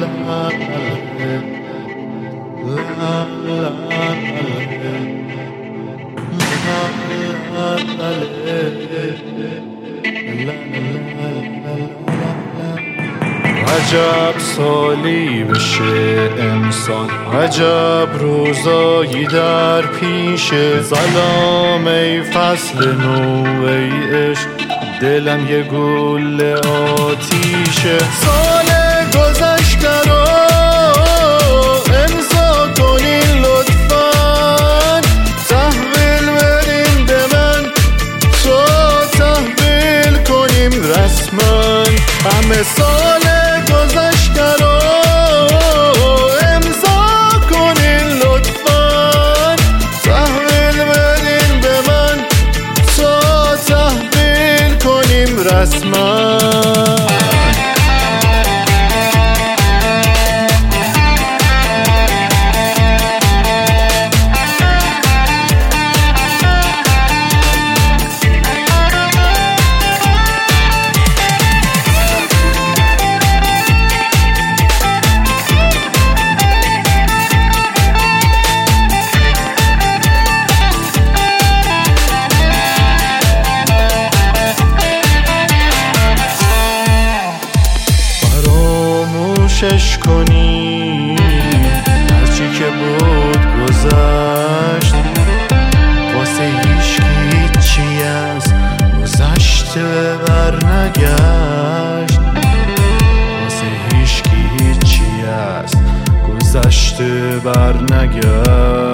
عجب سالی بشه امسال، عجب روزایی در پیشه. سلام ای فصل نو ای عشق، دلم یه گل آتیشه. سال گذشته رو امضا کنین لطفاً، تحویل برین به من تا تحویل کنیم رسما. همه سال گذشته رو امضا کنین لطفاً، تحویل بدین به من تا تحویل کنیم رسما. فراموشش کنی هرچی که بود گذشت، واسه هیچی از گذشته بر نگشت. واسه هیچی از گذشته بر نگشت.